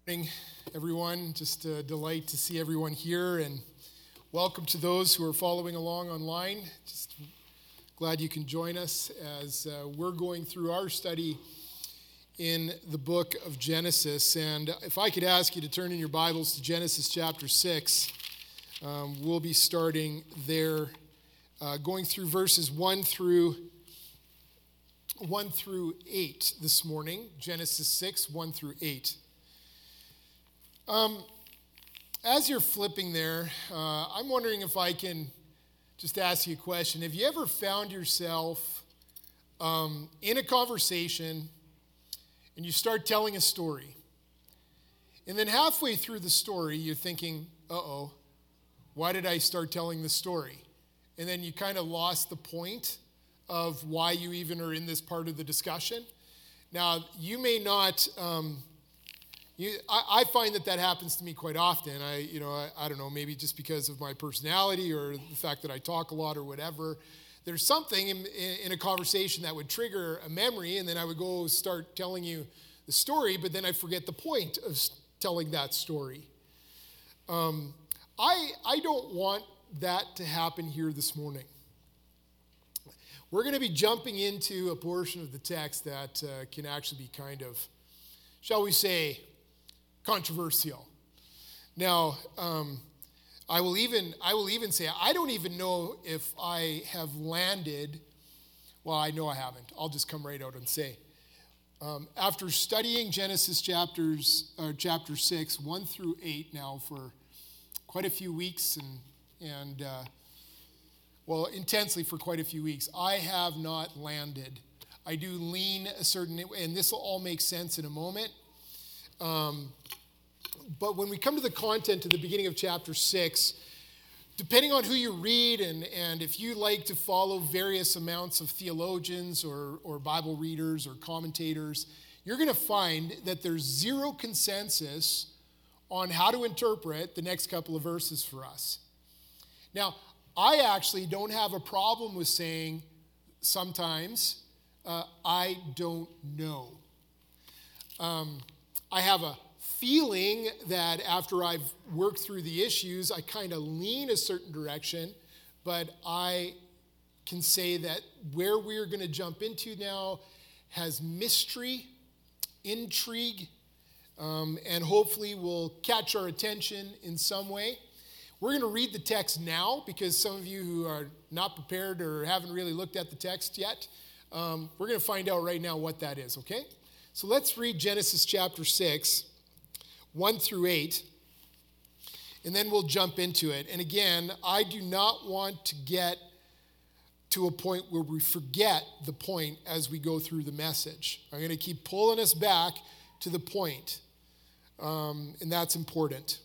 Morning, everyone. Just a delight to see everyone here, and welcome to those who are following along online. Just glad you can join us as we're going through our study in the book of Genesis. And if I could ask you to turn in your Bibles to Genesis chapter 6, we'll be starting there, going through verses 1 through 8 this morning. Genesis 6, 1 through 8. As you're flipping there, I'm wondering if I can just ask you a question. Have you ever found yourself in a conversation and you start telling a story, and then halfway through the story you're thinking, uh-oh, why did I start telling the story? And then you kind of lost the point of why you even are in this part of the discussion. Now, you may not... I find that happens to me quite often. I don't know, maybe just because of my personality or the fact that I talk a lot or whatever. There's something in a conversation that would trigger a memory, and then I would go start telling you the story, but then I forget the point of telling that story. I don't want that to happen here this morning. We're going to be jumping into a portion of the text that can actually be kind of, shall we say, controversial. Now, I will even say I don't even know if I have landed. Well, I know I haven't. I'll just come right out and say, after studying Genesis chapter 6, 1 through 8 now for quite a few weeks and intensely for quite a few weeks, I have not landed. I do lean a certain, and this will all make sense in a moment. But when we come to the content at the beginning of chapter 6, depending on who you read and if you like to follow various amounts of theologians or Bible readers or commentators, you're going to find that there's zero consensus on how to interpret the next couple of verses for us. Now, I actually don't have a problem with saying sometimes, I don't know. I have a feeling that after I've worked through the issues, I kind of lean a certain direction, but I can say that where we're going to jump into now has mystery, intrigue, and hopefully will catch our attention in some way. We're going to read the text now because some of you who are not prepared or haven't really looked at the text yet, we're going to find out right now what that is, okay? So let's read Genesis chapter 6, 1 through 8, and then we'll jump into it. And again, I do not want to get to a point where we forget the point as we go through the message. I'm going to keep pulling us back to the point, and that's important.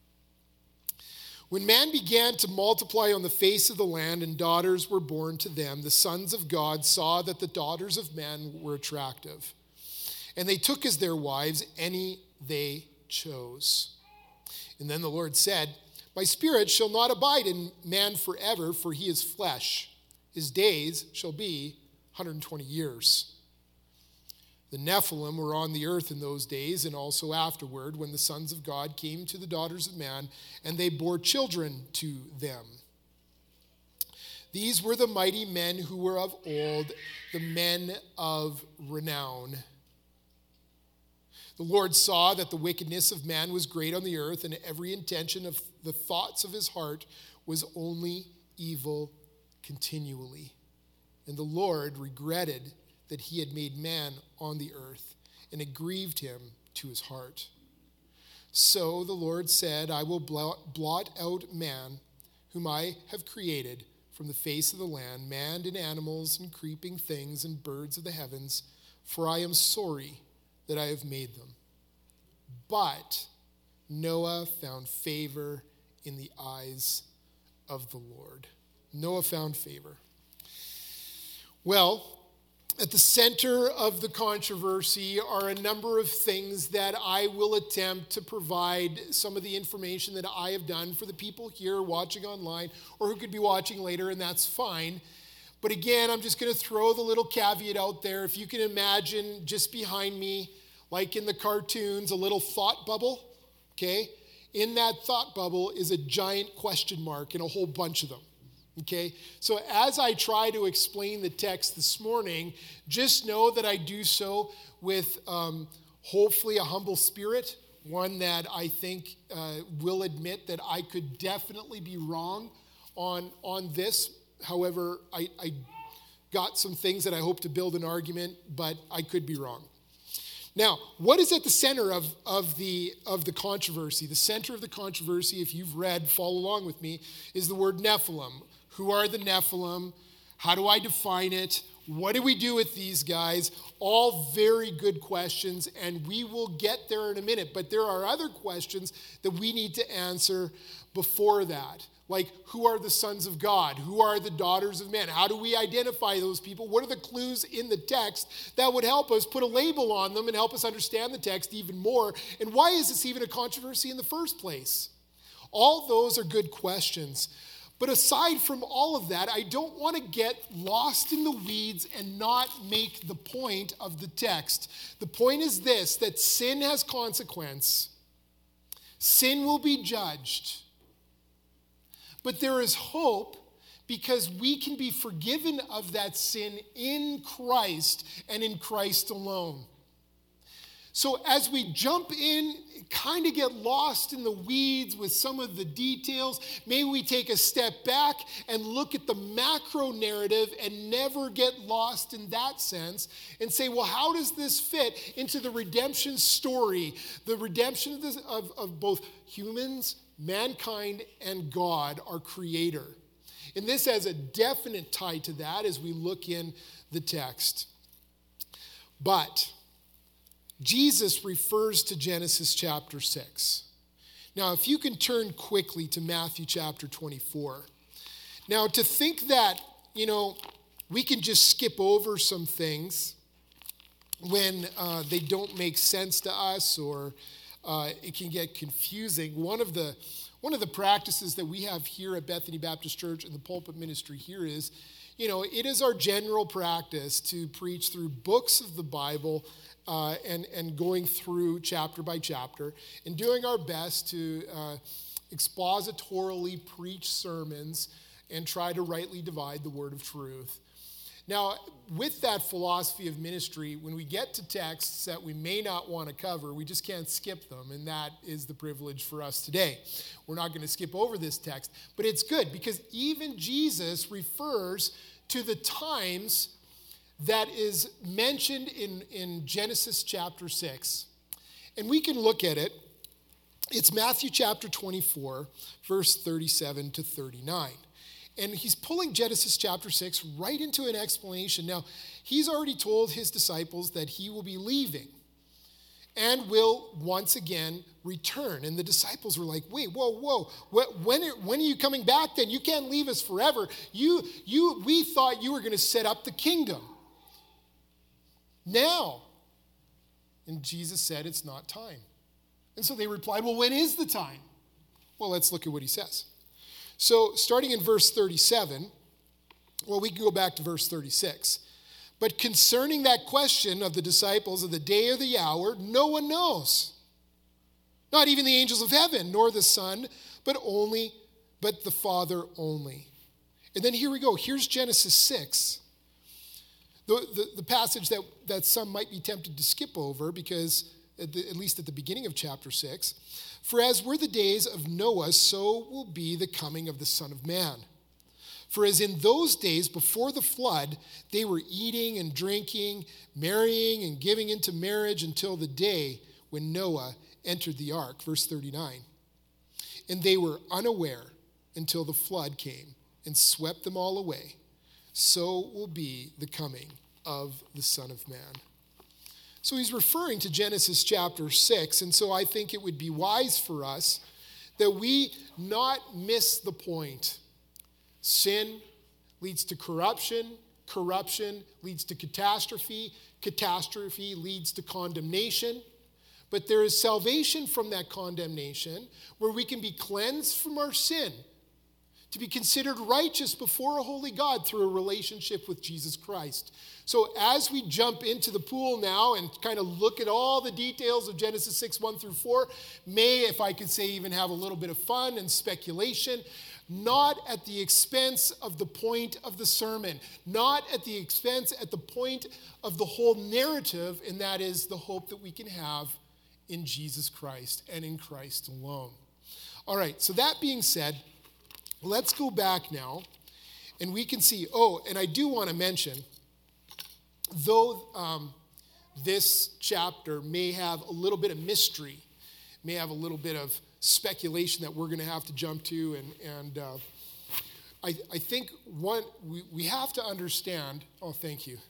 When man began to multiply on the face of the land and daughters were born to them, the sons of God saw that the daughters of men were attractive. And they took as their wives any they chose. And then the Lord said, My spirit shall not abide in man forever, for he is flesh. His days shall be 120 years. The Nephilim were on the earth in those days, and also afterward, when the sons of God came to the daughters of man, and they bore children to them. These were the mighty men who were of old, the men of renown. The Lord saw that the wickedness of man was great on the earth, and every intention of the thoughts of his heart was only evil continually. And the Lord regretted that he had made man on the earth, and it grieved him to his heart. So the Lord said, I will blot out man, whom I have created from the face of the land, man and animals and creeping things and birds of the heavens, for I am sorry that I have made them. But Noah found favor in the eyes of the Lord. Noah found favor. Well, at the center of the controversy are a number of things that I will attempt to provide some of the information that I have done for the people here watching online or who could be watching later, and that's fine. But again, I'm just going to throw the little caveat out there. If you can imagine just behind me, like in the cartoons, a little thought bubble, okay? In that thought bubble is a giant question mark and a whole bunch of them, okay? So as I try to explain the text this morning, just know that I do so with hopefully a humble spirit, one that I think will admit that I could definitely be wrong on this. However, I got some things that I hope to build an argument, but I could be wrong. Now, what is at the center of the controversy? The center of the controversy, if you've read, follow along with me, is the word Nephilim. Who are the Nephilim? How do I define it? What do we do with these guys? All very good questions, and we will get there in a minute. But there are other questions that we need to answer before that. Like, who are the sons of God? Who are the daughters of men? How do we identify those people? What are the clues in the text that would help us put a label on them and help us understand the text even more? And why is this even a controversy in the first place? All those are good questions. But aside from all of that, I don't want to get lost in the weeds and not make the point of the text. The point is this, that sin has consequence. Sin will be judged. But there is hope because we can be forgiven of that sin in Christ and in Christ alone. So as we jump in, kind of get lost in the weeds with some of the details, maybe we take a step back and look at the macro narrative and never get lost in that sense and say, well, how does this fit into the redemption story, the redemption of both humans, mankind, and God, our Creator? And this has a definite tie to that as we look in the text. But Jesus refers to Genesis chapter 6. Now, if you can turn quickly to Matthew chapter 24. Now, to think that, we can just skip over some things when they don't make sense to us or it can get confusing. One of the practices that we have here at Bethany Baptist Church and the pulpit ministry here is, it is our general practice to preach through books of the Bible and going through chapter by chapter and doing our best to expositorily preach sermons and try to rightly divide the word of truth. Now, with that philosophy of ministry, when we get to texts that we may not want to cover, we just can't skip them, and that is the privilege for us today. We're not going to skip over this text, but it's good because even Jesus refers to the times that is mentioned in Genesis chapter 6. And we can look at it. It's Matthew chapter 24, verse 37 to 39. And he's pulling Genesis chapter 6 right into an explanation. Now, he's already told his disciples that he will be leaving and will once again return. And the disciples were like, wait, whoa. When are you coming back then? You can't leave us forever. We thought you were going to set up the kingdom now. And Jesus said, it's not time. And so they replied, well, when is the time? Well, let's look at what he says. So starting in verse 37, well, we can go back to verse 36. But concerning that question of the disciples of the day or the hour, no one knows. Not even the angels of heaven, nor the Son, but the Father only. And then here we go. Here's Genesis 6. The passage that some might be tempted to skip over because at least at the beginning of chapter 6. For as were the days of Noah, so will be the coming of the Son of Man. For as in those days before the flood, they were eating and drinking, marrying and giving into marriage until the day when Noah entered the ark. Verse 39. And they were unaware until the flood came and swept them all away. So will be the coming of the Son of Man. So he's referring to Genesis chapter 6, and so I think it would be wise for us that we not miss the point. Sin leads to corruption, corruption leads to catastrophe, catastrophe leads to condemnation, but there is salvation from that condemnation where we can be cleansed from our sin, to be considered righteous before a holy God through a relationship with Jesus Christ. So as we jump into the pool now and kind of look at all the details of Genesis 6, 1 through 4, may, if I could say, even have a little bit of fun and speculation, not at the expense of the point of the sermon, not at the expense, at the point of the whole narrative, and that is the hope that we can have in Jesus Christ and in Christ alone. All right, so that being said, let's go back now, and we can see, and I do want to mention, though this chapter may have a little bit of mystery, may have a little bit of speculation that we're going to have to jump to, and I think we have to understand, thank you.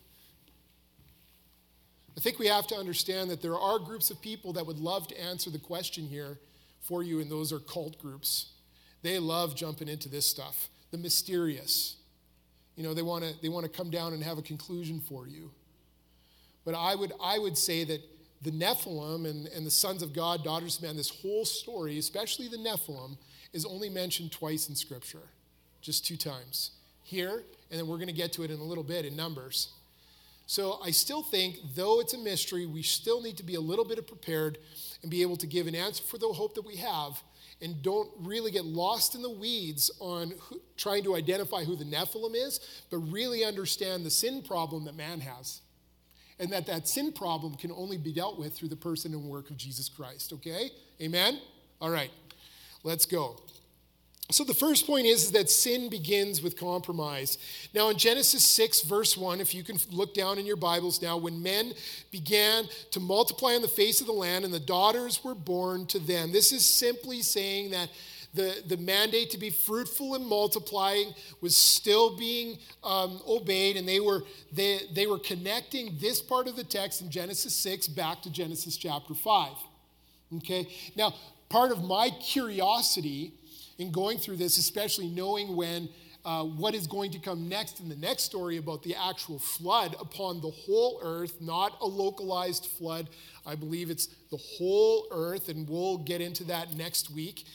I think we have to understand that there are groups of people that would love to answer the question here for you, and those are cult groups. They love jumping into this stuff, the mysterious. They want to come down and have a conclusion for you. But I would say that the Nephilim and the sons of God, daughters of man, this whole story, especially the Nephilim, is only mentioned twice in Scripture, just 2 times. Here, and then we're going to get to it in a little bit in Numbers. So I still think, though it's a mystery, we still need to be a little bit prepared and be able to give an answer for the hope that we have, and don't really get lost in the weeds on trying to identify who the Nephilim is, but really understand the sin problem that man has. And that sin problem can only be dealt with through the person and work of Jesus Christ, okay? Amen? All right, let's go. So the first point is that sin begins with compromise. Now in Genesis 6, verse 1, if you can look down in your Bibles now, when men began to multiply on the face of the land and the daughters were born to them, this is simply saying that the mandate to be fruitful and multiplying was still being obeyed, and they were connecting this part of the text in Genesis 6 back to Genesis chapter 5. Okay? Now, part of my curiosity in going through this, especially knowing what is going to come next in the next story about the actual flood upon the whole earth, not a localized flood. I believe it's the whole earth, and we'll get into that next week.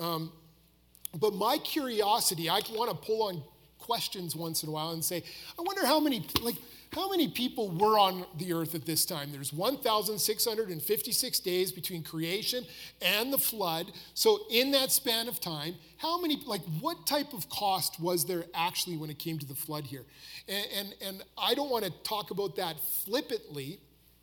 But my curiosity, I want to pull on questions once in a while and say, I wonder how many people were on the earth at this time. There's 1,656 days between creation and the flood. So in that span of time, what type of cost was there actually when it came to the flood here? And I don't want to talk about that flippantly,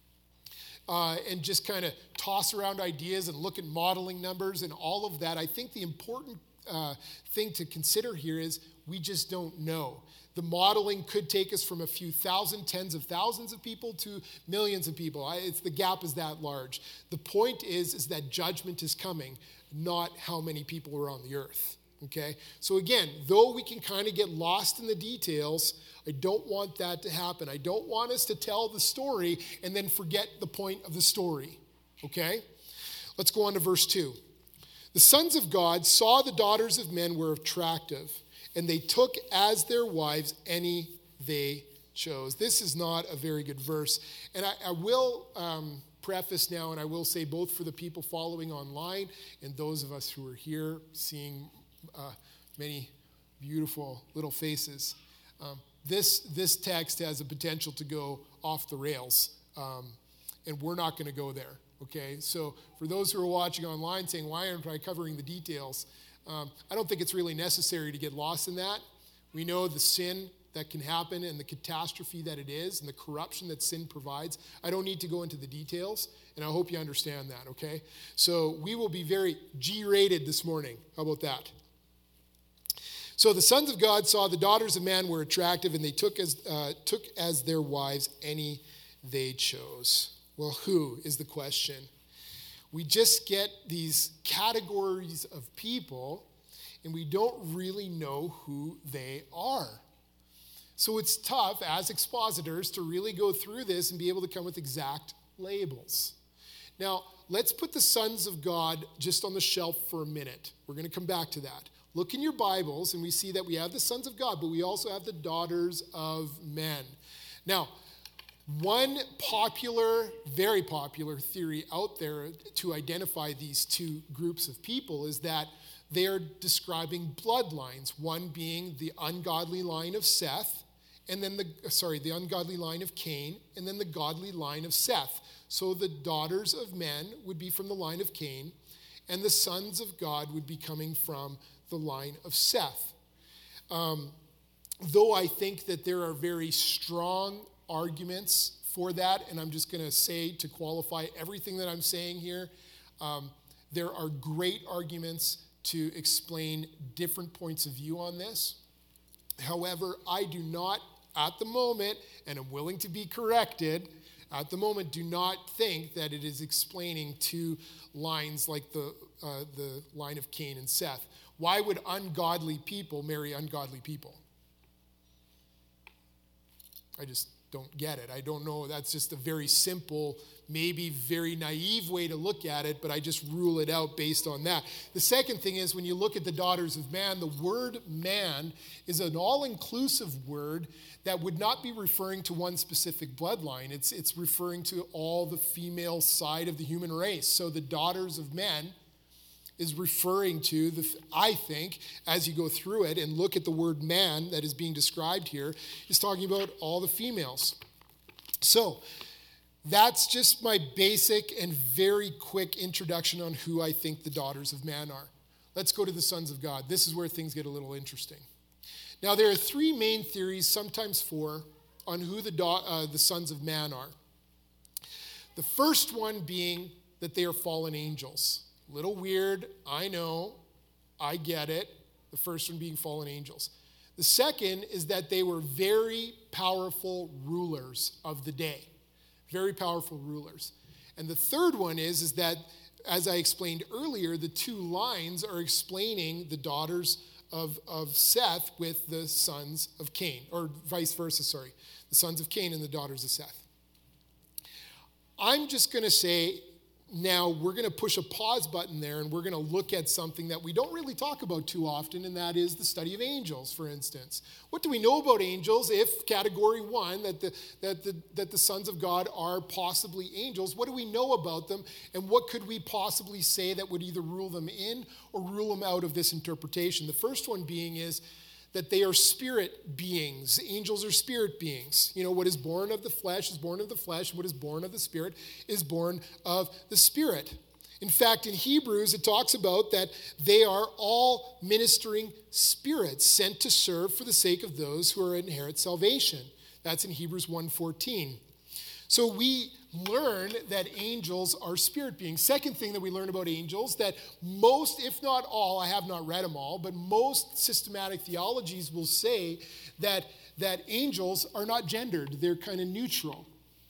and just kind of toss around ideas and look at modeling numbers and all of that. I think the important thing to consider here is we just don't know. The modeling could take us from a few thousand, tens of thousands of people to millions of people. The gap is that large. The point is that judgment is coming, not how many people are on the earth. Okay? So again, though we can kind of get lost in the details, I don't want that to happen. I don't want us to tell the story and then forget the point of the story. Okay? Let's go on to verse 2. The sons of God saw the daughters of men were attractive, and they took as their wives any they chose. This is not a very good verse. And I will preface now, and I will say both for the people following online and those of us who are here seeing many beautiful little faces. This text has a potential to go off the rails, and we're not going to go there, okay? So for those who are watching online saying, why aren't I covering the details? I don't think it's really necessary to get lost in that. We know the sin that can happen and the catastrophe that it is and the corruption that sin provides. I don't need to go into the details, and I hope you understand that, okay? So we will be very G-rated this morning. How about that? So the sons of God saw the daughters of man were attractive, and they took as their wives any they chose. Well, who is the question? We just get these categories of people, and we don't really know who they are. So it's tough as expositors to really go through this and be able to come with exact labels. Now, let's put the sons of God just on the shelf for a minute. We're going to come back to that. Look in your Bibles, and we see that we have the sons of God, but we also have the daughters of men. Now, One popular, very popular theory out there to identify these two groups of people is that they are describing bloodlines, one being the ungodly line of Seth, and then the ungodly line of Cain, and then the godly line of Seth. So the daughters of men would be from the line of Cain, and the sons of God would be coming from the line of Seth. Though I think that there are very strong arguments for that, and I'm just going to say to qualify everything that I'm saying here, there are great arguments to explain different points of view on this. However, I do not at the moment, and I'm willing to be corrected, at the moment do not think that it is explaining two lines like the line of Cain and Seth. Why would ungodly people marry ungodly people? I just don't get it. I don't know. That's just a very simple, maybe very naive way to look at it, but I just rule it out based on that. The second thing is when you look at the daughters of man, the word man is an all-inclusive word that would not be referring to one specific bloodline. It's referring to all the female side of the human race. So the daughters of men is referring to, I think, as you go through it and look at the word man that is being described here, is talking about all the females. So that's just my basic and very quick introduction on who I think the daughters of man are. Let's go to the sons of God. This is where things get a little interesting. Now, there are three main theories, sometimes four, on who the sons of man are. The first one being that they are fallen angels. Little weird, I know, I get it. The first one being fallen angels. The second is that they were very powerful rulers of the day. Very powerful rulers. And the third one is that, as I explained earlier, the two lines are explaining the daughters of Seth with the sons of Cain, or vice versa, sorry. The sons of Cain and the daughters of Seth. I'm just going to say, now we're going to push a pause button there and we're going to look at something that we don't really talk about too often, and that is the study of angels, for instance. What do we know about angels if category one, that the sons of God are possibly angels? What do we know about them, and what could we possibly say that would either rule them in or rule them out of this interpretation? The first one being is that they are spirit beings. Angels are spirit beings. You know, what is born of the flesh is born of the flesh. What is born of the spirit is born of the spirit. In fact, in Hebrews, it talks about that they are all ministering spirits sent to serve for the sake of those who are inherit salvation. That's in Hebrews 1:14. So we learn that angels are spirit beings. Second thing that we learn about angels, that most, if not all, I have not read them all, but most systematic theologies will say that angels are not gendered. They're kind of neutral.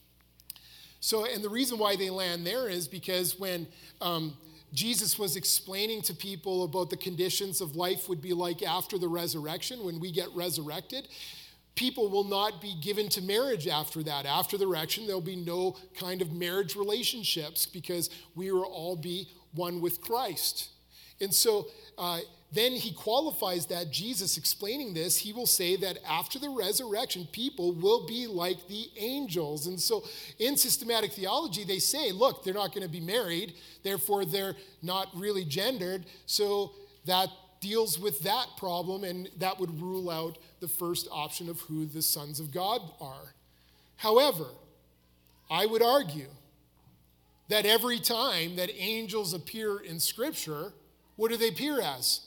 So, and the reason why they land there is because when Jesus was explaining to people about the conditions of life would be like after the resurrection, when we get resurrected, people will not be given to marriage after that. After the resurrection, there'll be no kind of marriage relationships because we will all be one with Christ. And so then he qualifies that, Jesus explaining this, he will say that after the resurrection, people will be like the angels. And so in systematic theology, they say, look, they're not going to be married, therefore they're not really gendered. So that deals with that problem, and that would rule out the first option of who the sons of God are. However, I would argue that every time that angels appear in Scripture, what do they appear as?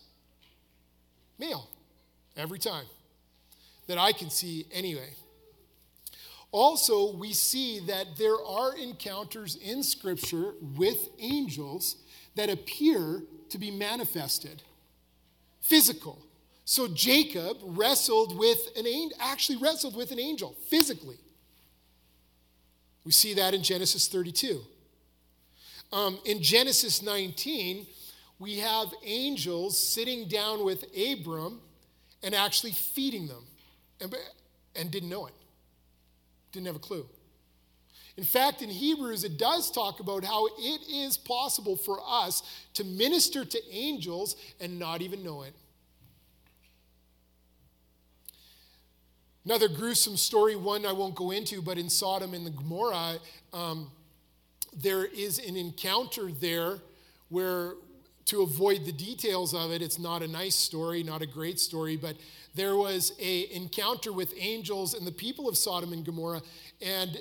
Male. Every time. That I can see anyway. Also, we see that there are encounters in Scripture with angels that appear to be manifested. Physical. So Jacob wrestled with an angel physically. We see that in Genesis 32. In Genesis 19, we have angels sitting down with Abram and actually feeding them, and didn't know it. Didn't have a clue. In fact, in Hebrews, it does talk about how it is possible for us to minister to angels and not even know it. Another gruesome story, one I won't go into, but in Sodom and Gomorrah, there is an encounter there where, to avoid the details of it, it's not a nice story, not a great story, but there was an encounter with angels and the people of Sodom and Gomorrah, and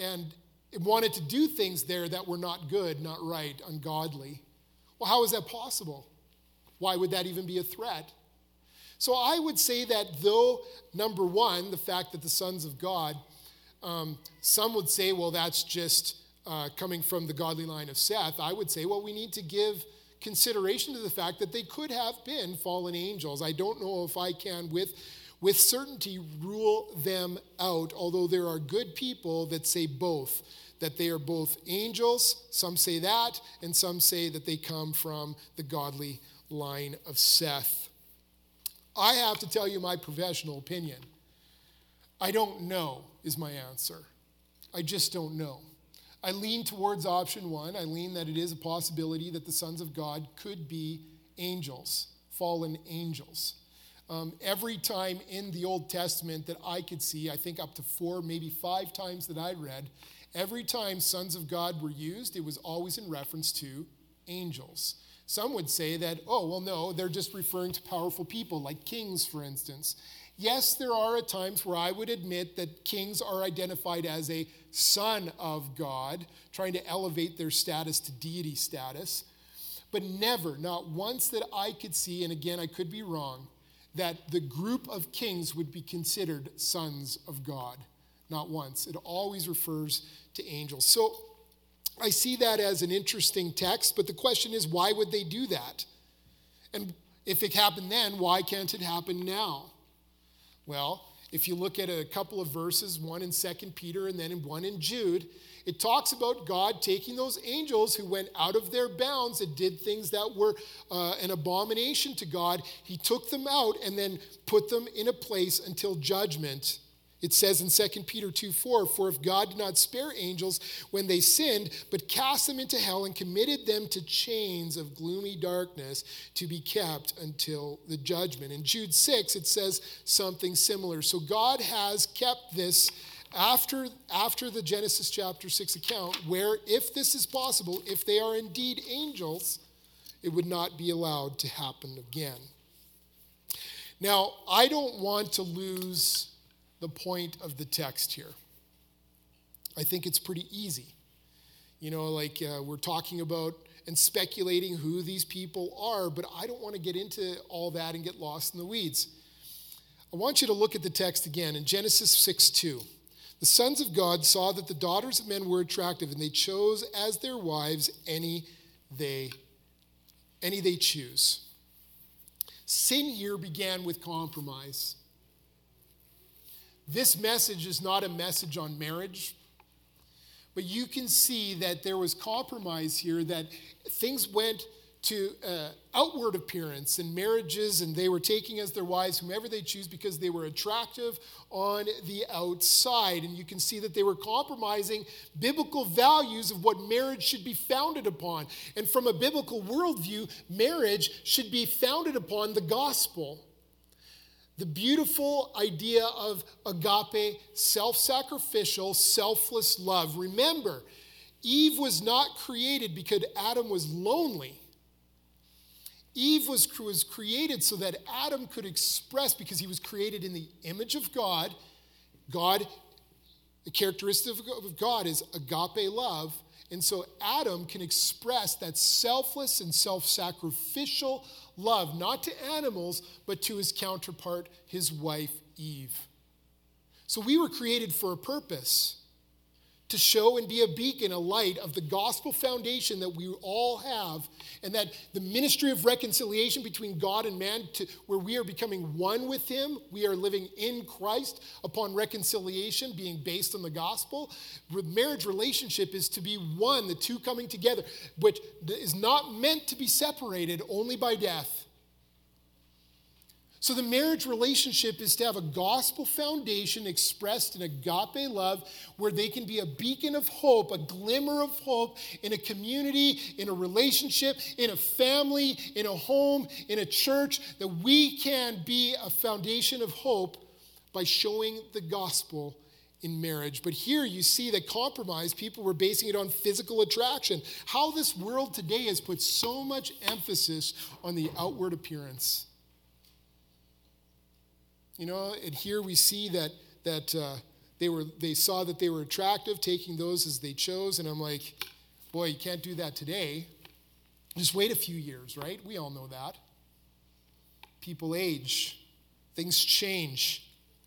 wanted to do things there that were not good, not right, ungodly. Well, how is that possible? Why would that even be a threat? So I would say that though, number one, the fact that the sons of God, some would say, well, that's just coming from the godly line of Seth. I would say, well, we need to give consideration to the fact that they could have been fallen angels. I don't know if I can with certainty rule them out, although there are good people that say both, that they are both angels. Some say that, and some say that they come from the godly line of Seth. I have to tell you my professional opinion. I don't know is my answer. I just don't know. I lean towards option one. I lean that it is a possibility that the sons of God could be angels, fallen angels. Every time in the Old Testament that I could see, I think up to 4, maybe 5 times that I read, every time sons of God were used, it was always in reference to angels. Some would say that, oh, well, no, they're just referring to powerful people, like kings, for instance. Yes, there are at times where I would admit that kings are identified as a son of God, trying to elevate their status to deity status. But never, not once that I could see, and again, I could be wrong, that the group of kings would be considered sons of God. Not once. It always refers to angels. So I see that as an interesting text, but the question is, why would they do that? And if it happened then, why can't it happen now? Well, if you look at a couple of verses, one in 2 Peter and then one in Jude, it talks about God taking those angels who went out of their bounds and did things that were an abomination to God. He took them out and then put them in a place until judgment. It says in 2 Peter 2:4, for if God did not spare angels when they sinned, but cast them into hell and committed them to chains of gloomy darkness to be kept until the judgment. In Jude 6, it says something similar. So God has kept this after the Genesis chapter 6 account, where if this is possible, if they are indeed angels, it would not be allowed to happen again. Now, I don't want to lose the point of the text here. I think it's pretty easy. We're talking about and speculating who these people are, but I don't want to get into all that and get lost in the weeds. I want you to look at the text again in Genesis 6:2. The sons of God saw that the daughters of men were attractive, and they chose as their wives any they choose. Sin here began with compromise. This message is not a message on marriage, but you can see that there was compromise here, that things went to outward appearance and marriages, and they were taking as their wives whomever they choose because they were attractive on the outside. And you can see that they were compromising biblical values of what marriage should be founded upon. And from a biblical worldview, marriage should be founded upon the gospel. The beautiful idea of agape, self-sacrificial, selfless love. Remember, Eve was not created because Adam was lonely. Eve was created so that Adam could express, because he was created in the image of God. God, the characteristic of God is agape love. And so Adam can express that selfless and self-sacrificial love, not to animals, but to his counterpart, his wife, Eve. So we were created for a purpose, to show and be a beacon, a light of the gospel foundation that we all have, and that the ministry of reconciliation between God and man, where we are becoming one with him, we are living in Christ upon reconciliation being based on the gospel. Marriage relationship is to be one, the two coming together, which is not meant to be separated only by death. So the marriage relationship is to have a gospel foundation expressed in agape love, where they can be a beacon of hope, a glimmer of hope in a community, in a relationship, in a family, in a home, in a church, that we can be a foundation of hope by showing the gospel in marriage. But here you see that compromise, people were basing it on physical attraction. How this world today has put so much emphasis on the outward appearance. And here we see that they saw that they were attractive, taking those as they chose. And I'm like, boy, you can't do that today. Just wait a few years, right? We all know that. People age. Things change.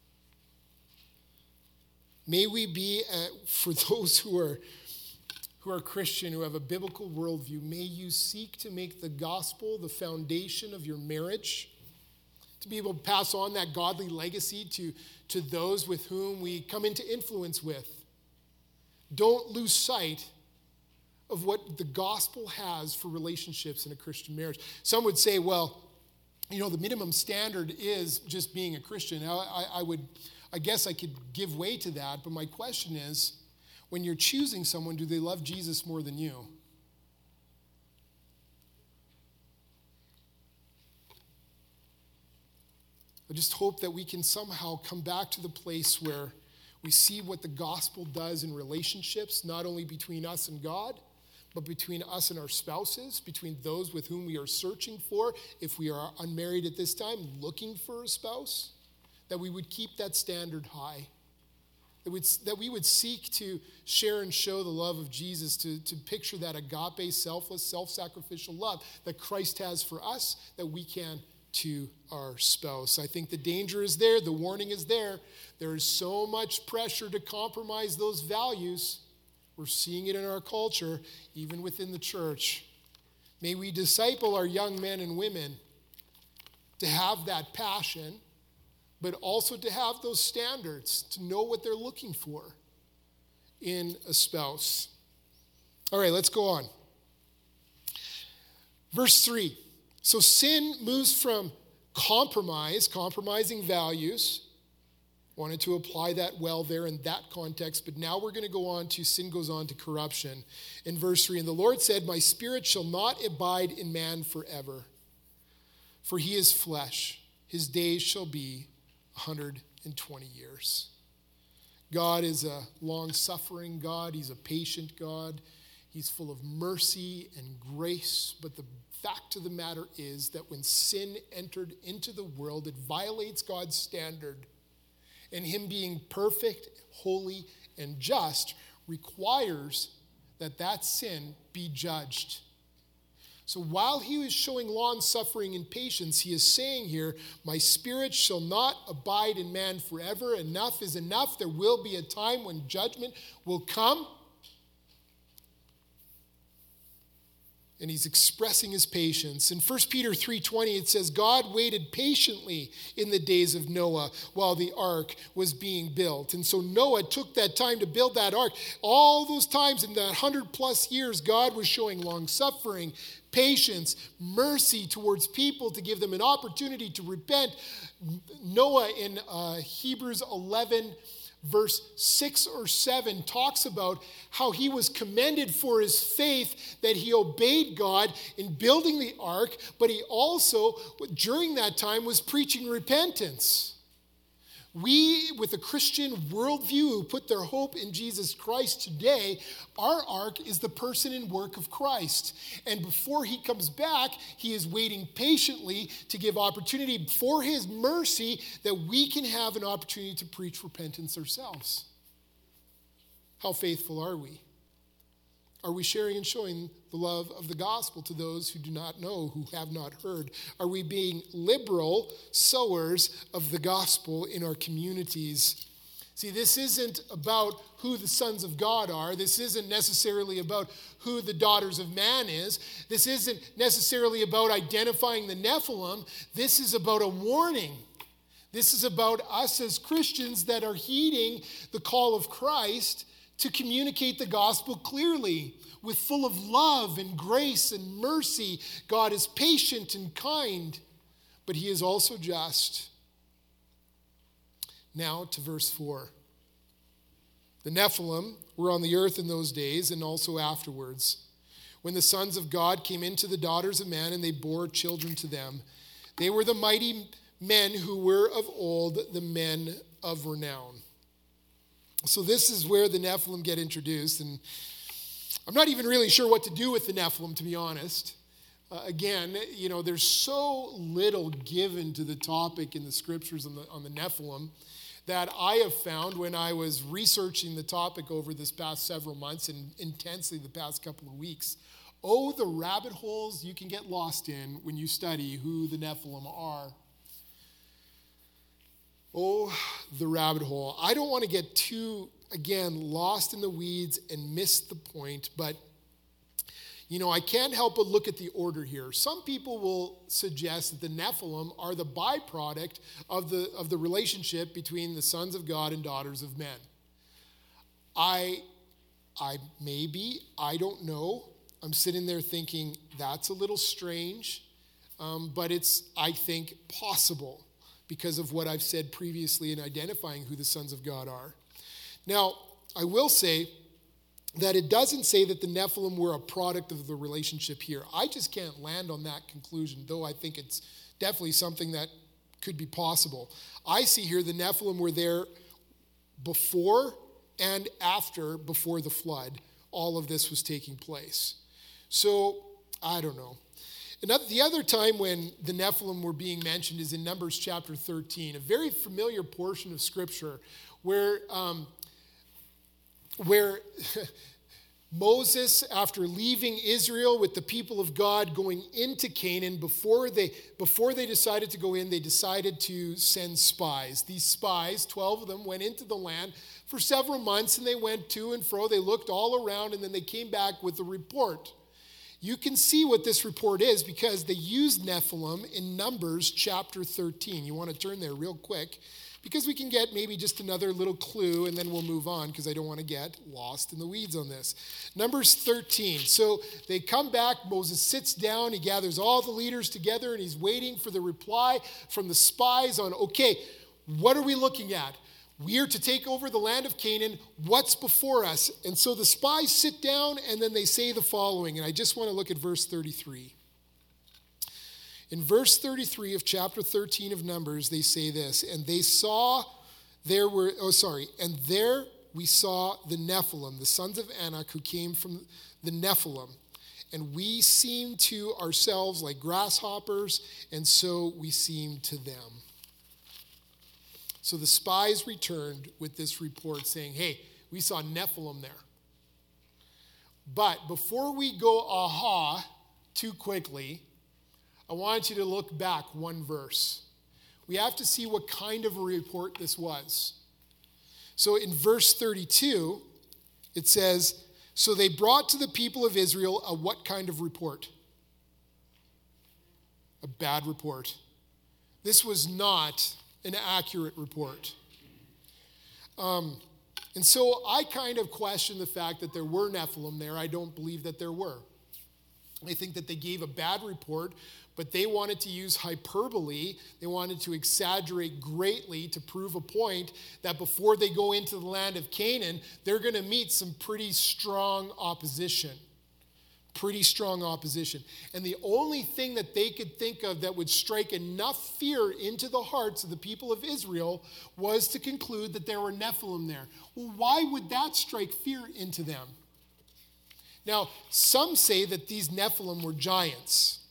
May we be, for those who are Christian, who have a biblical worldview, may you seek to make the gospel the foundation of your marriage, to be able to pass on that godly legacy to those with whom we come into influence with. Don't lose sight of what the gospel has for relationships in a Christian marriage. Some would say, well, the minimum standard is just being a Christian. I guess I could give way to that, but my question is, when you're choosing someone, do they love Jesus more than you? I just hope that we can somehow come back to the place where we see what the gospel does in relationships, not only between us and God, but between us and our spouses, between those with whom we are searching for, if we are unmarried at this time, looking for a spouse, that we would keep that standard high, that we would seek to share and show the love of Jesus, to picture that agape, selfless, self-sacrificial love that Christ has for us, that we can to our spouse. I think the danger is there, the warning is there. There is so much pressure to compromise those values. We're seeing it in our culture, even within the church. May we disciple our young men and women to have that passion, but also to have those standards, to know what they're looking for in a spouse. All right, let's go on. Verse 3. So sin moves from compromising values. Wanted to apply that well there in that context, but now we're going to go on to, sin goes on to corruption. In verse 3, and the Lord said, my spirit shall not abide in man forever, for he is flesh. His days shall be 120 years. God is a long-suffering God. He's a patient God. He's full of mercy and grace, but the fact of the matter is that when sin entered into the world, it violates God's standard. And him being perfect, holy, and just requires that sin be judged. So while he is showing long-suffering and patience, he is saying here, my spirit shall not abide in man forever. Enough is enough. There will be a time when judgment will come. And he's expressing his patience. In 1 Peter 3:20, it says, God waited patiently in the days of Noah while the ark was being built. And so Noah took that time to build that ark. All those times in that 100+ years, God was showing long-suffering, patience, mercy towards people to give them an opportunity to repent. Noah in Hebrews 11, verse 6 or 7 talks about how he was commended for his faith, that he obeyed God in building the ark, but he also, during that time, was preaching repentance. We, with a Christian worldview who put their hope in Jesus Christ today, our ark is the person and work of Christ. And before he comes back, he is waiting patiently to give opportunity for his mercy that we can have an opportunity to preach repentance ourselves. How faithful are we? Are we sharing and showing the love of the gospel to those who do not know, who have not heard? Are we being liberal sowers of the gospel in our communities? See, this isn't about who the sons of God are. This isn't necessarily about who the daughters of man is. This isn't necessarily about identifying the Nephilim. This is about a warning. This is about us as Christians that are heeding the call of Christ to communicate the gospel clearly, with full of love and grace and mercy. God is patient and kind, but he is also just. Now to verse 4. The Nephilim were on the earth in those days and also afterwards, when the sons of God came into the daughters of man and they bore children to them. They were the mighty men who were of old, the men of renown. So this is where the Nephilim get introduced, and I'm not even really sure what to do with the Nephilim, to be honest. Again, there's so little given to the topic in the scriptures on the Nephilim that I have found when I was researching the topic over this past several months and intensely the past couple of weeks. Oh, the rabbit holes you can get lost in when you study who the Nephilim are. Oh, the rabbit hole. I don't want to get too, again, lost in the weeds and miss the point, but I can't help but look at the order here. Some people will suggest that the Nephilim are the byproduct of the relationship between the sons of God and daughters of men. I don't know. I'm sitting there thinking that's a little strange, but it's, I think, possible because of what I've said previously in identifying who the sons of God are. Now, I will say that it doesn't say that the Nephilim were a product of the relationship here. I just can't land on that conclusion, though I think it's definitely something that could be possible. I see here the Nephilim were there before and before the flood. All of this was taking place. So, I don't know. The other time when the Nephilim were being mentioned is in Numbers chapter 13, a very familiar portion of Scripture where Moses, after leaving Israel with the people of God going into Canaan, before they decided to go in, they decided to send spies. These spies, 12 of them, went into the land for several months, and they went to and fro. They looked all around, and then they came back with a report. You can see what this report is because they used Nephilim in Numbers chapter 13. You want to turn there real quick because we can get maybe just another little clue and then we'll move on because I don't want to get lost in the weeds on this. Numbers 13. So they come back. Moses sits down. He gathers all the leaders together and he's waiting for the reply from the spies on, okay, what are we looking at? We are to take over the land of Canaan. What's before us? And so the spies sit down and then they say the following. And I just want to look at verse 33. In verse 33 of chapter 13 of Numbers, they say this. And there we saw the Nephilim, the sons of Anak who came from the Nephilim. And we seemed to ourselves like grasshoppers, and so we seemed to them. So the spies returned with this report saying, hey, we saw Nephilim there. But before we go aha too quickly, I want you to look back one verse. We have to see what kind of a report this was. So in verse 32, it says, so they brought to the people of Israel a what kind of report? A bad report. This was not an accurate report. And so I kind of question the fact that there were Nephilim there. I don't believe that there were. I think that they gave a bad report, but they wanted to use hyperbole. They wanted to exaggerate greatly to prove a point that before they go into the land of Canaan, they're going to meet some pretty strong opposition. Pretty strong opposition. And the only thing that they could think of that would strike enough fear into the hearts of the people of Israel was to conclude that there were Nephilim there. Well, why would that strike fear into them? Now, some say that these Nephilim were giants.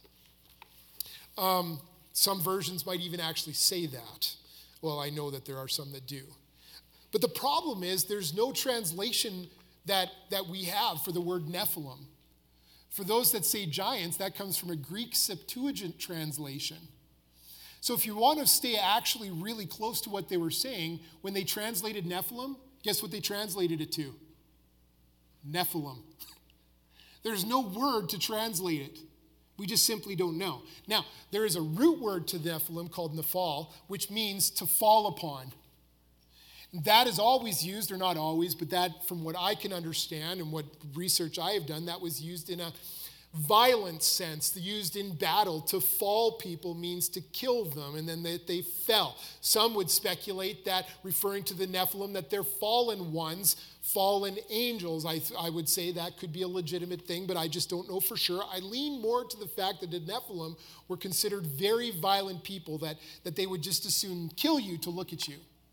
Some versions might even actually say that. Well, I know that there are some that do. But the problem is there's no translation that we have for the word Nephilim. For those that say giants, that comes from a Greek Septuagint translation. So if you want to stay actually really close to what they were saying, when they translated Nephilim, guess what they translated it to? Nephilim. There's no word to translate it. We just simply don't know. Now, there is a root word to Nephilim called nephal, which means to fall upon. That is always used, or not always, but that from what I can understand and what research I have done, that was used in a violent sense, used in battle. To fall people means to kill them, and then they fell. Some would speculate that, referring to the Nephilim, that they're fallen ones, fallen angels. I would say that could be a legitimate thing, but I just don't know for sure. I lean more to the fact that the Nephilim were considered very violent people, that they would just as soon kill you to look at you.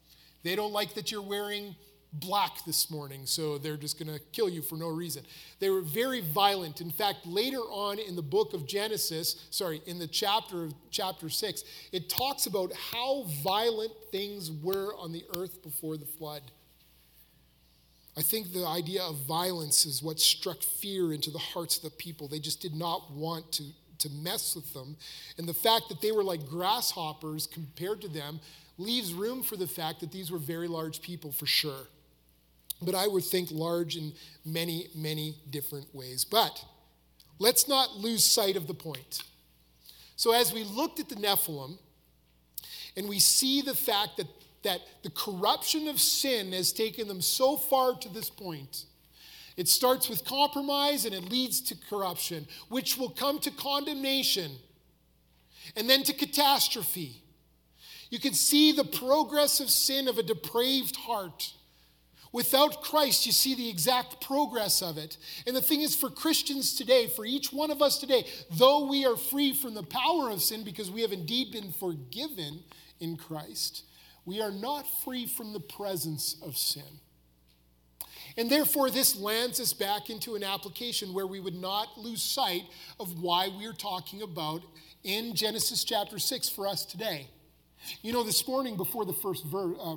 They don't like that you're wearing black this morning, so they're just going to kill you for no reason. They were very violent. In fact, later on in the book of Genesis, in the chapter 6, it talks about how violent things were on the earth before the flood. I think the idea of violence is what struck fear into the hearts of the people. They just did not want to mess with them. And the fact that they were like grasshoppers compared to them leaves room for the fact that these were very large people for sure. But I would think large in many, many different ways. But let's not lose sight of the point. So as we looked at the Nephilim, and we see the fact that the corruption of sin has taken them so far to this point. It starts with compromise and it leads to corruption, which will come to condemnation and then to catastrophe. You can see the progressive sin of a depraved heart. Without Christ, you see the exact progress of it. And the thing is, for Christians today, for each one of us today, though we are free from the power of sin because we have indeed been forgiven in Christ, we are not free from the presence of sin. And therefore, this lands us back into an application where we would not lose sight of why we are talking about in Genesis chapter 6 for us today. You know, this morning before the first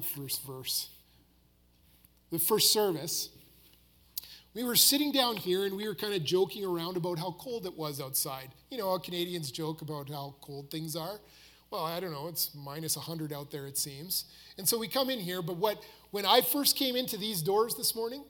service, we were sitting down here and we were kind of joking around about how cold it was outside. You know how Canadians joke about how cold things are? Well, I don't know, it's minus 100 out there, it seems. And so we come in here, but when I first came into these doors this morning,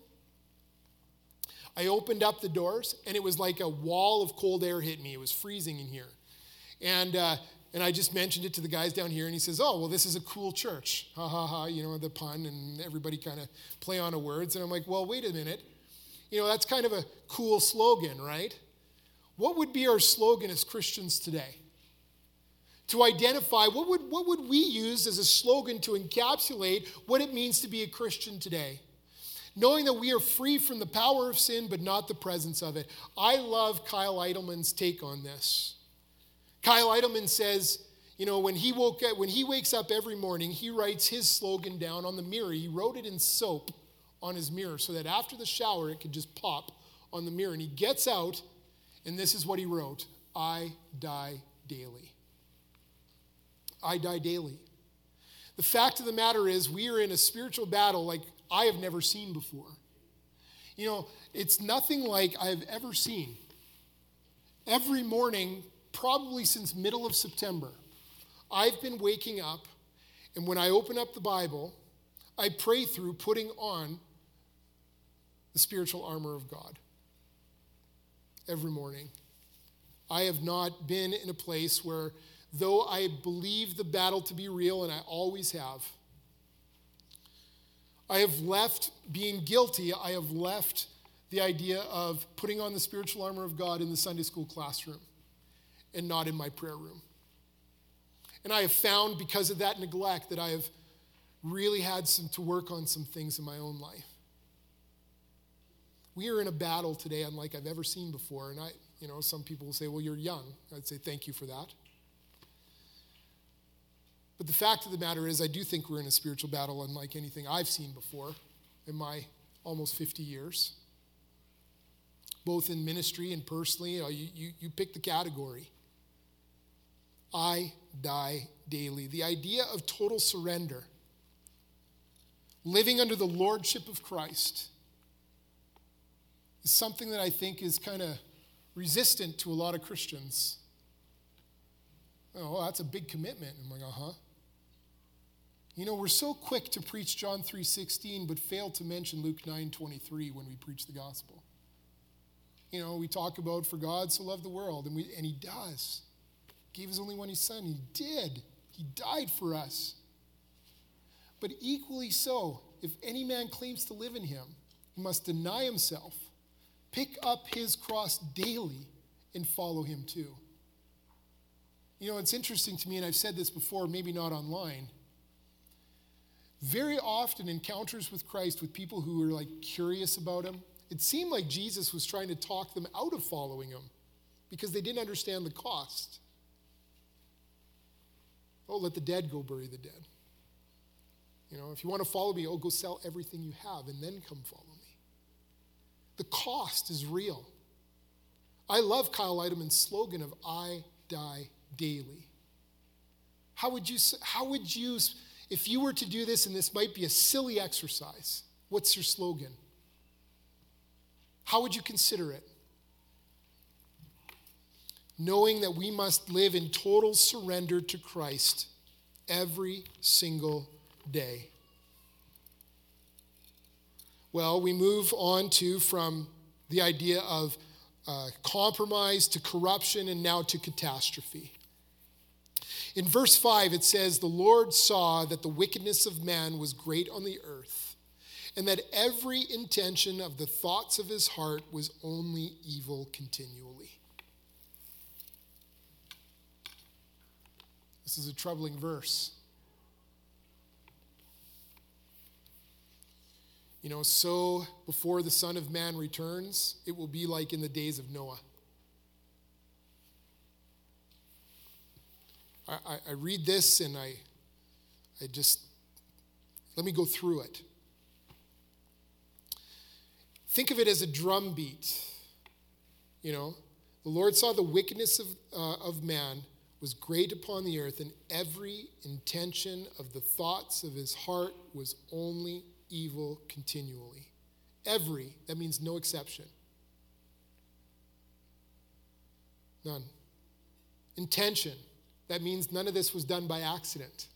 I opened up the doors, and it was like a wall of cold air hit me. It was freezing in here. And I just mentioned it to the guys down here, and he says, oh, well, this is a cool church. Ha, ha, ha, you know, the pun, and everybody kind of play on the words. And I'm like, well, wait a minute. You know, that's kind of a cool slogan, right? What would be our slogan as Christians today? To identify, what would we use as a slogan to encapsulate what it means to be a Christian today? Knowing that we are free from the power of sin, but not the presence of it. I love Kyle Idleman's take on this. Kyle Idleman says, you know, when he wakes up every morning, he writes his slogan down on the mirror. He wrote it in soap on his mirror so that after the shower, it could just pop on the mirror. And he gets out, and this is what he wrote: I die daily. I die daily. The fact of the matter is, we are in a spiritual battle like I have never seen before. You know, it's nothing like I have ever seen. Every morning, probably since middle of September, I've been waking up, and when I open up the Bible, I pray through putting on the spiritual armor of God. Every morning. I have not been in a place where, though I believe the battle to be real, and I always have, I have left being guilty. I have left the idea of putting on the spiritual armor of God in the Sunday school classroom and not in my prayer room. And I have found, because of that neglect, that I have really had to work on some things in my own life. We are in a battle today unlike I've ever seen before. And some people will say, well, you're young. I'd say thank you for that. But the fact of the matter is, I do think we're in a spiritual battle unlike anything I've seen before in my almost 50 years. Both in ministry and personally, you pick the category. I die daily. The idea of total surrender, living under the lordship of Christ, is something that I think is kind of resistant to a lot of Christians. Oh, that's a big commitment. I'm like, uh-huh. You know, we're so quick to preach John 3:16, but fail to mention Luke 9:23 when we preach the gospel. You know, we talk about for God so loved the world, and he does. Gave his only one son. He did. He died for us. But equally so, if any man claims to live in him, he must deny himself, pick up his cross daily, and follow him too. You know, it's interesting to me, and I've said this before, maybe not online. Very often encounters with Christ with people who were like curious about him, it seemed like Jesus was trying to talk them out of following him because they didn't understand the cost. Oh, let the dead go bury the dead. If you want to follow me, go sell everything you have and then come follow me. The cost is real. I love Kyle Idleman's slogan of I die daily. How would you, if you were to do this, and this might be a silly exercise, what's your slogan? How would you consider it? Knowing that we must live in total surrender to Christ every single day. Well, we move on from the idea of compromise to corruption and now to catastrophe. In verse 5, it says, "The Lord saw that the wickedness of man was great on the earth, and that every intention of the thoughts of his heart was only evil continually." This is a troubling verse. So before the Son of Man returns, it will be like in the days of Noah. I read this and I just, let me go through it. Think of it as a drum beat. The Lord saw the wickedness of man was great upon the earth, and every intention of the thoughts of his heart was only evil continually. Every, that means no exception. None. Intention, that means none of this was done by accident.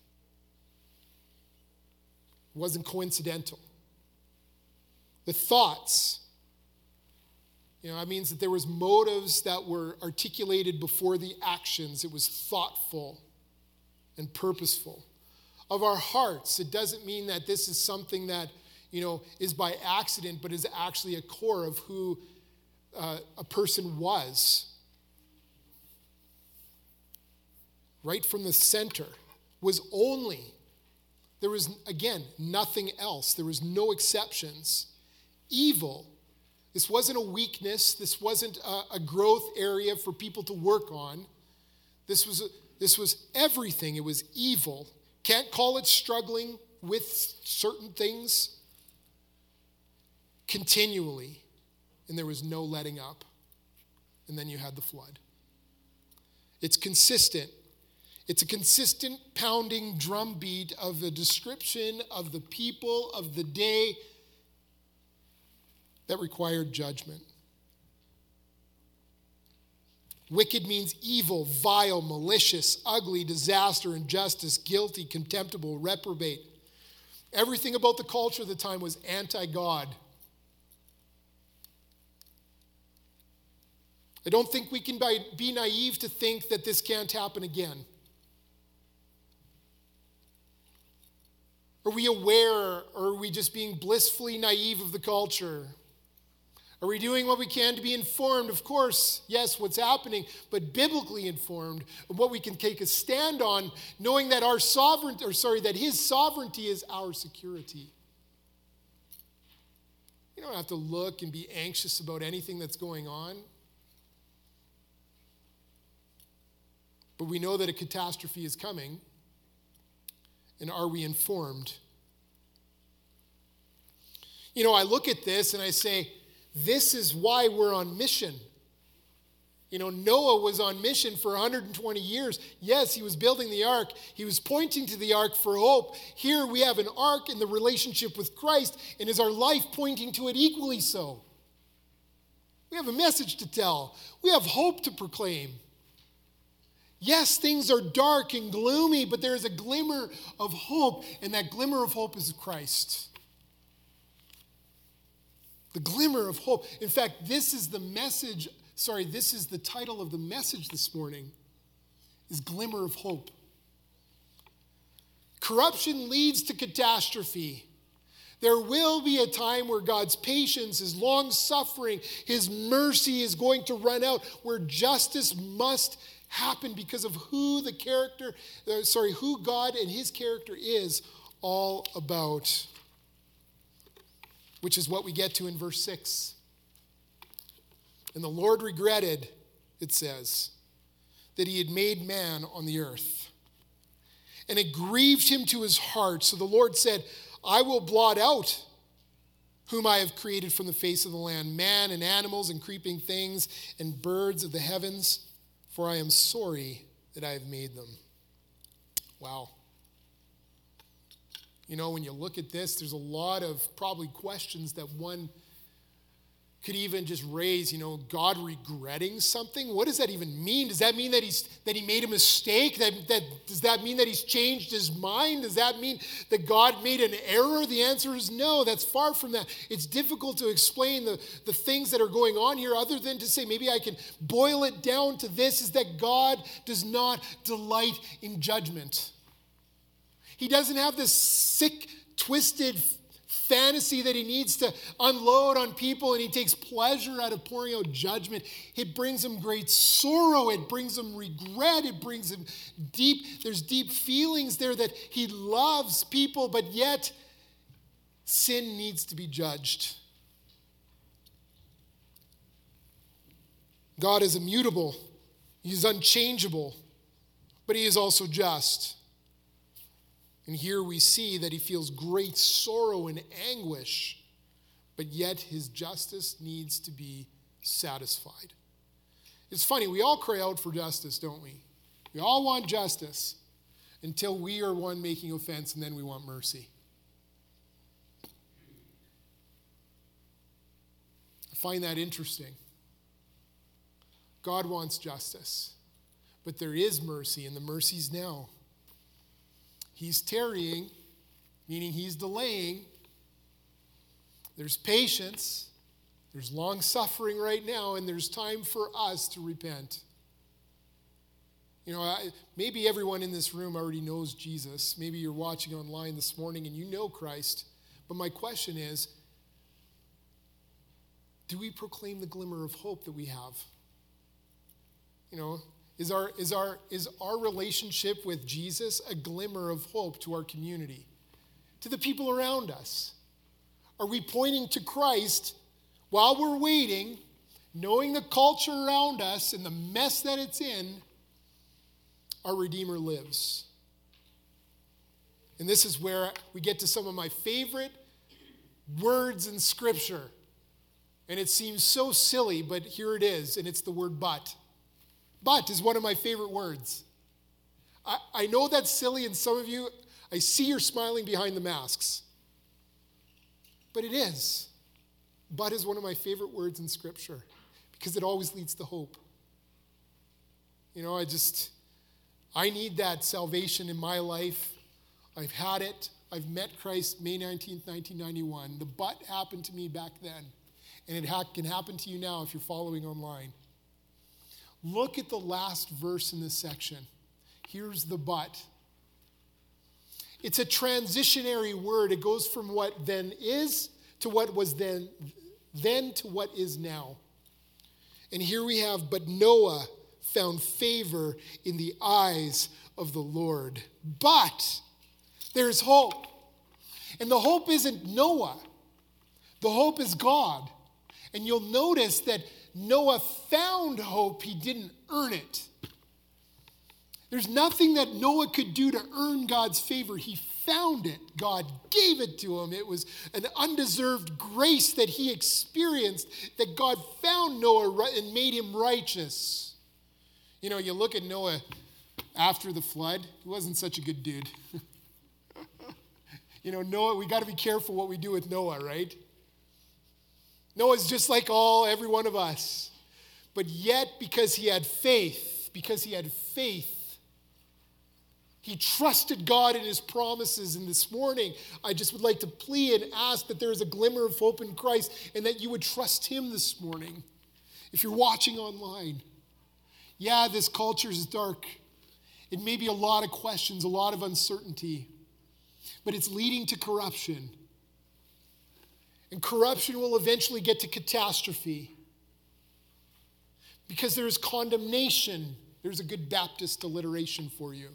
It wasn't coincidental. The thoughts, that means that there was motives that were articulated before the actions. It was thoughtful and purposeful. Of our hearts, it doesn't mean that this is something that, is by accident, but is actually a core of who a person was. Right from the center was only, there was, again, nothing else. There was no exceptions. Evil. This wasn't a weakness. This wasn't a growth area for people to work on. This was everything. It was evil. Can't call it struggling with certain things. Continually. And there was no letting up. And then you had the flood. It's consistent. It's a consistent pounding drumbeat of the description of the people of the day that required judgment. Wicked means evil, vile, malicious, ugly, disaster, injustice, guilty, contemptible, reprobate. Everything about the culture of the time was anti-God. I don't think we can be naive to think that this can't happen again. Are we aware, or are we just being blissfully naive of the culture? Are we doing what we can to be informed? Of course, yes, what's happening, but biblically informed of what we can take a stand on, knowing that that his sovereignty is our security. You don't have to look and be anxious about anything that's going on. But we know that a catastrophe is coming. And are we informed? I look at this and I say, this is why we're on mission. Noah was on mission for 120 years. Yes, he was building the ark. He was pointing to the ark for hope. Here we have an ark in the relationship with Christ, and is our life pointing to it equally so? We have a message to tell. We have hope to proclaim. Yes, things are dark and gloomy, but there is a glimmer of hope, and that glimmer of hope is Christ. The glimmer of hope. In fact, this is the title of the message this morning, is Glimmer of Hope. Corruption leads to catastrophe. There will be a time where God's patience, his long-suffering, his mercy is going to run out, where justice must happen because of who God and his character is all about. Which is what we get to in verse 6. And the Lord regretted, it says, that he had made man on the earth, and it grieved him to his heart. So the Lord said, I will blot out whom I have created from the face of the land, man and animals and creeping things and birds of the heavens, for I am sorry that I have made them. Wow. You know, when you look at this, there's a lot of probably questions that one could even just raise, God regretting something. What does that even mean? Does that mean that he made a mistake? Does that mean that he's changed his mind? Does that mean that God made an error? The answer is no. That's far from that. It's difficult to explain the things that are going on here other than to say, maybe I can boil it down to this, is that God does not delight in judgment. He doesn't have this sick, twisted fantasy that he needs to unload on people, and he takes pleasure out of pouring out judgment. It brings him great sorrow. It brings him regret. It brings him there's deep feelings there that he loves people, but yet sin needs to be judged. God is immutable. He's unchangeable, but he is also just. And here we see that he feels great sorrow and anguish, but yet his justice needs to be satisfied. It's funny, we all cry out for justice, don't we? We all want justice until we are one making offense, and then we want mercy. I find that interesting. God wants justice, but there is mercy, and the mercy's now. He's tarrying, meaning he's delaying. There's patience. There's long suffering right now, and there's time for us to repent. Maybe everyone in this room already knows Jesus. Maybe you're watching online this morning and you know Christ. But my question is, do we proclaim the glimmer of hope that we have? Is our relationship with Jesus a glimmer of hope to our community, to the people around us? Are we pointing to Christ while we're waiting, knowing the culture around us and the mess that it's in? Our Redeemer lives. And this is where we get to some of my favorite words in Scripture. And it seems so silly, but here it is, and it's the word but. But is one of my favorite words. I know that's silly, and some of you, I see you're smiling behind the masks. But it is. But is one of my favorite words in Scripture because it always leads to hope. I need that salvation in my life. I've had it. I've met Christ May 19th, 1991. The but happened to me back then. And it can happen to you now if you're following online. Look at the last verse in this section. Here's the but. It's a transitionary word. It goes from what then is to what was then to what is now. And here we have, but Noah found favor in the eyes of the Lord. But there's hope. And the hope isn't Noah. The hope is God. And you'll notice that Noah found hope. He didn't earn it. There's nothing that Noah could do to earn God's favor. He found it. God gave it to him. It was an undeserved grace that he experienced, that God found Noah and made him righteous. You look at Noah after the flood. He wasn't such a good dude. Noah, we got to be careful what we do with Noah, right? Noah's just like every one of us. But yet, because he had faith, he trusted God in his promises. And this morning, I just would like to plead and ask that there is a glimmer of hope in Christ and that you would trust him this morning. If you're watching online, this culture is dark. It may be a lot of questions, a lot of uncertainty, but it's leading to corruption. And corruption will eventually get to catastrophe. Because there is condemnation. There's a good Baptist alliteration for you.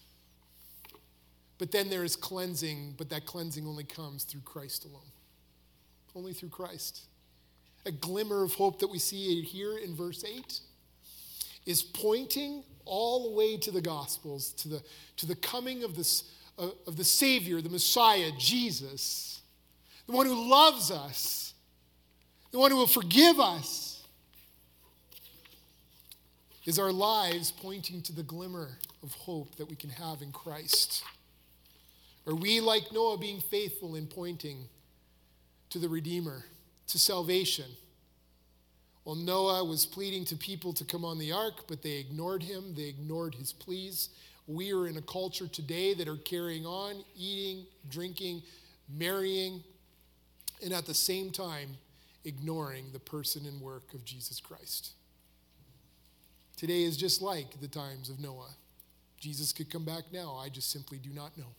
But then there is cleansing, but that cleansing only comes through Christ alone. Only through Christ. A glimmer of hope that we see here in verse 8 is pointing all the way to the Gospels, to the coming of the Savior, the Messiah, Jesus, the one who loves us, the one who will forgive us. Is our lives pointing to the glimmer of hope that we can have in Christ? Are we, like Noah, being faithful in pointing to the Redeemer, to salvation? Well, Noah was pleading to people to come on the ark, but they ignored him. They ignored his pleas. We are in a culture today that are carrying on, eating, drinking, marrying, and at the same time, ignoring the person and work of Jesus Christ. Today is just like the times of Noah. Jesus could come back now. I just simply do not know.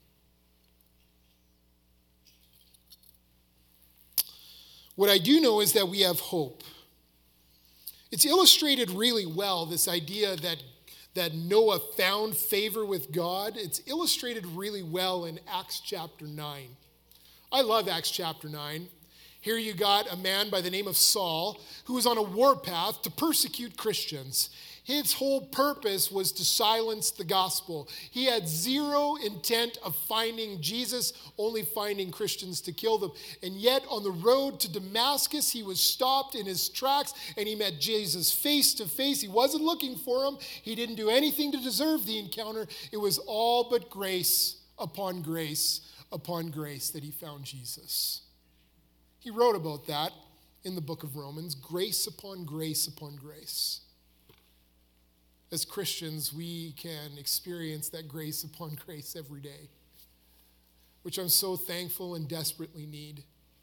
What I do know is that we have hope. It's illustrated really well, this idea that Noah found favor with God. It's illustrated really well in Acts chapter 9. I love Acts chapter 9. Here you got a man by the name of Saul who was on a warpath to persecute Christians. His whole purpose was to silence the gospel. He had zero intent of finding Jesus, only finding Christians to kill them. And yet on the road to Damascus, he was stopped in his tracks and he met Jesus face to face. He wasn't looking for him. He didn't do anything to deserve the encounter. It was all but grace upon grace upon grace that he found Jesus. He wrote about that in the book of Romans, grace upon grace upon grace. As Christians, we can experience that grace upon grace every day, which I'm so thankful and desperately need.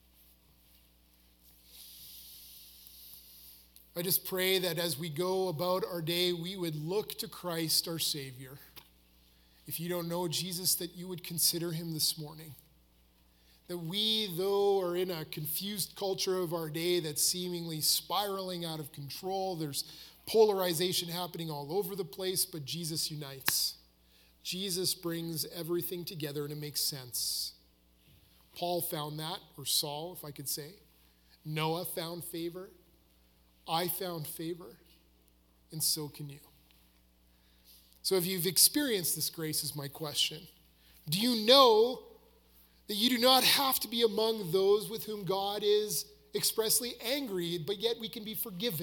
I just pray that as we go about our day, we would look to Christ, our Savior. If you don't know Jesus, that you would consider him this morning. That we, though, are in a confused culture of our day that's seemingly spiraling out of control, there's polarization happening all over the place, but Jesus unites. Jesus brings everything together and it makes sense. Paul found that, or Saul, if I could say. Noah found favor. I found favor. And so can you. So if you've experienced this grace, is my question. Do you know that you do not have to be among those with whom God is expressly angry, but yet we can be forgiven?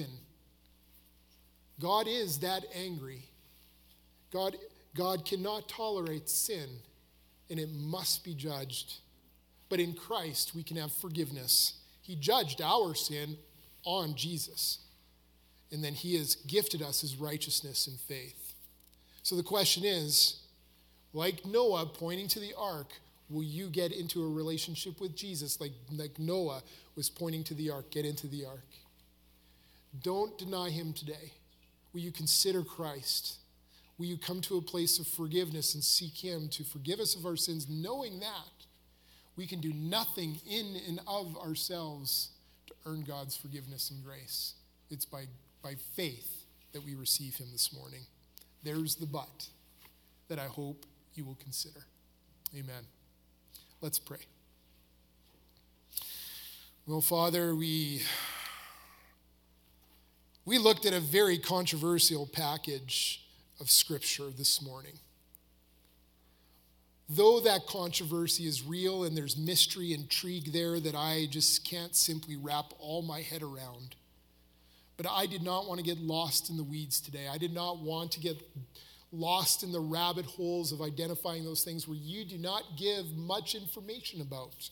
God is that angry. God cannot tolerate sin, and it must be judged. But in Christ, we can have forgiveness. He judged our sin on Jesus, and then he has gifted us his righteousness and faith. So the question is, like Noah pointing to the ark, will you get into a relationship with Jesus like Noah was pointing to the ark? Get into the ark. Don't deny him today. Will you consider Christ? Will you come to a place of forgiveness and seek him to forgive us of our sins, knowing that we can do nothing in and of ourselves to earn God's forgiveness and grace? It's by faith that we receive him this morning. There's the but that I hope you will consider. Amen. Let's pray. Well, Father, we looked at a very controversial package of Scripture this morning. Though that controversy is real and there's mystery, intrigue there that I just can't simply wrap all my head around. But I did not want to get lost in the weeds today. I did not want to get lost in the rabbit holes of identifying those things where you do not give much information about.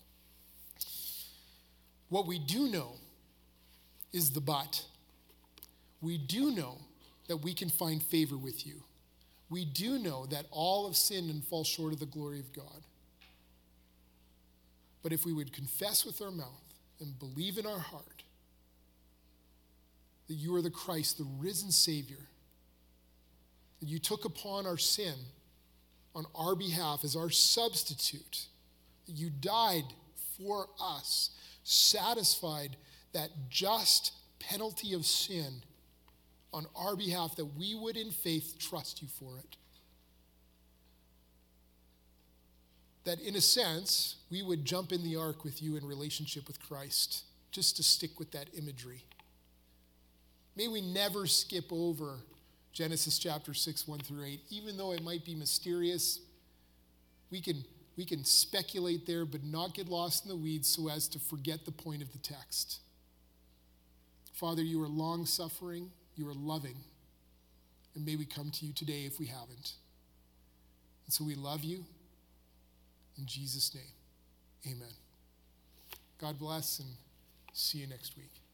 What we do know is the but. We do know that we can find favor with you. We do know that all have sinned and fall short of the glory of God. But if we would confess with our mouth and believe in our heart that you are the Christ, the risen Savior, that you took upon our sin on our behalf as our substitute, that you died for us, satisfied that just penalty of sin on our behalf, that we would in faith trust you for it. That in a sense, we would jump in the ark with you in relationship with Christ, just to stick with that imagery. May we never skip over Genesis chapter 6, 1 through 8. Even though it might be mysterious, we can speculate there, but not get lost in the weeds so as to forget the point of the text. Father, you are long-suffering, you are loving, and may we come to you today if we haven't. And so we love you. In Jesus' name, amen. God bless, and see you next week.